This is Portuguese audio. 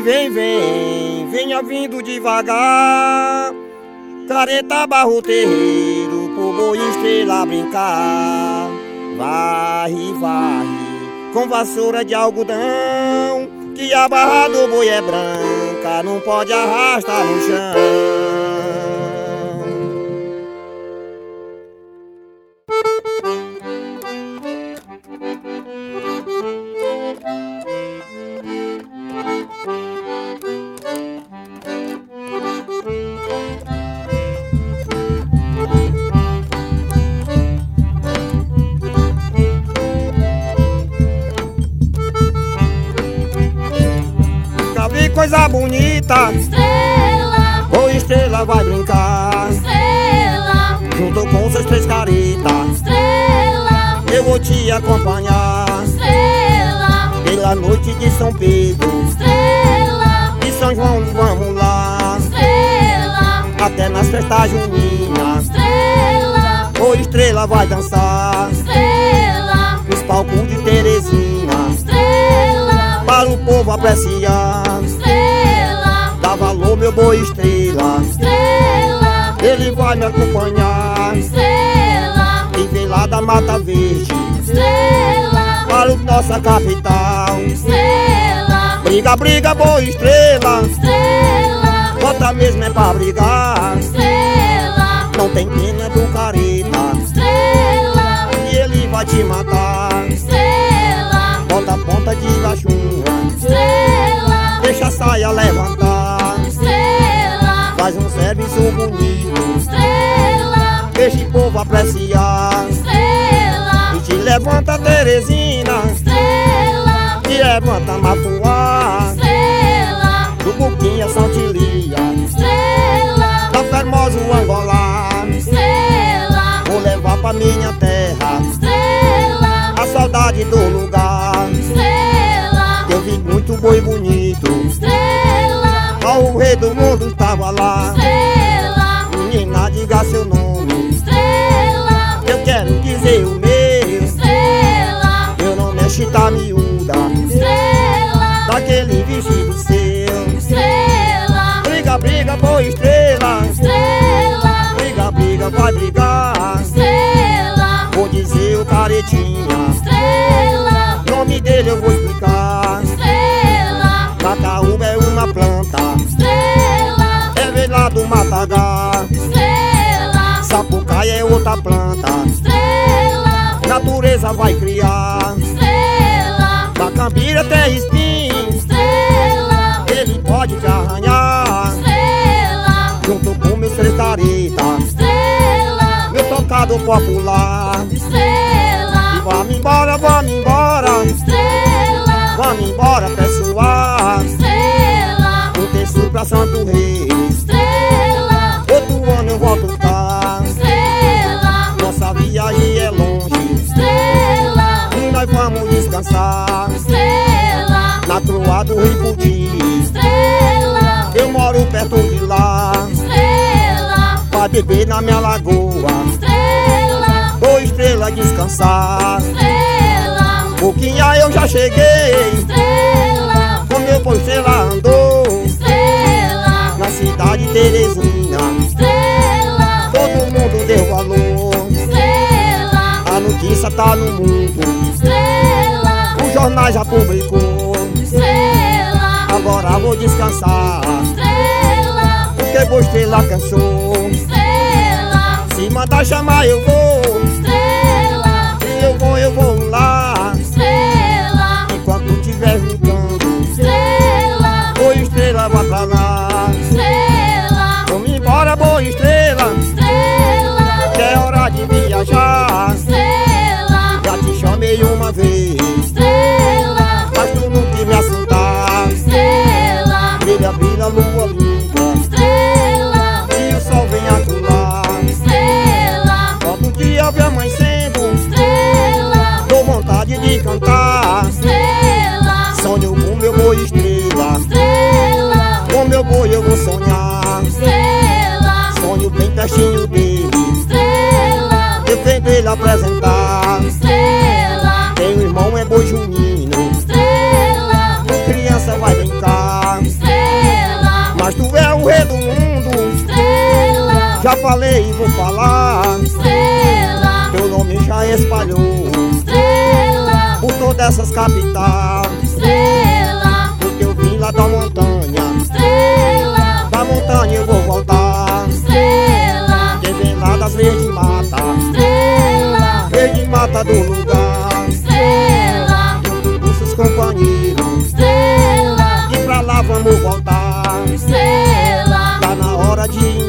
vem, vem, venha vindo devagar. Careta barro terreiro, pro boi estrela brincar. Varre, varre, com vassoura de algodão, que a barra do boi é branca, não pode arrastar no chão. Coisa bonita, estrela, ô estrela vai brincar, estrela, junto com seus três caretas, estrela, eu vou te acompanhar, estrela, pela noite de São Pedro, estrela, de São João vamos lá, estrela, até nas festas juninas, estrela, ô estrela vai dançar, estrela, nos palcos de Teresina, estrela, para o povo apreciar, estrela, dá valor meu boi estrela, estrela, ele vai me acompanhar, estrela, e vem lá da Mata Verde, estrela, para a nossa capital. estrela, Briga, briga, boa estrela, estrela, bota mesmo é pra brigar. estrela, Não tem pena do careta, estrela, e ele vai te matar. estrela, Bota a ponta de baixinha, estrela, deixa a saia levantar. estrela, Faz um serviço bonito, estrela, deixa o povo apreciar. estrela, E te levanta Teresina, estrela, te levanta Mafuá, estrela, do Buquinha Santilia, estrela, da Fermosa Angolá. estrela, Vou levar pra minha terra estrela, a saudade do lugar. estrela, Eu vi muito boi bonito, estrela, o rei do mundo estava lá. estrela, Menina, diga seu nome, estrela, eu quero dizer o meu. estrela, Meu nome é Chita Miúda, estrela, daquele vestido seu. estrela, Briga, briga, boi estrela, estrela, briga, briga, vai brigar. estrela, Vou dizer o caretinha, estrela, nome dele eu vou explicar. estrela, Cacaúba é uma planta, estrela, é vem lá do Matagá. estrela, Sapucaia é outra planta, estrela, natureza vai criar. estrela, Da cambira tem espinho, estrela, ele pode te arranhar. estrela, Junto com meus três caretas, estrela, meu tocado popular. estrela, E vamos embora, vamos embora, estrela, vamos embora pessoal. estrela, Um terço pra Santo Reis, estrela, outro ano eu volto cá. estrela, Nossa viagem é longe estrela, e nós vamos descansar estrela, na Croa do Rio Puti. estrela, Eu moro perto de lá, estrela, pra beber na minha lagoa, estrela, ou estrela descansar. estrela, Buquinha eu já cheguei, estrela, com meu boi estrela andou estrela, na cidade de Teresina. estrela, Todo mundo deu valor, estrela, a notícia tá no mundo, estrela, o jornal já publicou. estrela, Agora vou descansar, estrela, porque boi estrela cansou. estrela, Se mandar chamar eu vou, estrela, se eu vou lá. estrela, Enquanto tiver brincando, estrela, boi estrela vai pra lá. estrela, Vamos embora, boi estrela, estrela, que é hora de viajar. estrela, Já te chamei uma vez, estrela, mas tu não quis me assentar. estrela, Brilha, brilha, lua linda, estrela, e o sol vem acular. estrela, Todo dia vem amanhecendo, estrela, Já falei e vou falar, estrela, teu nome já espalhou estrela, por todas essas capitais. estrela, Porque eu vim lá da montanha, estrela, da montanha eu vou voltar. estrela, Quem vem lá das verdes mata, estrela, verde mata do lugar, estrela, junto com seus companheiros, estrela, e pra lá vamos voltar. estrela, Tá na hora de ir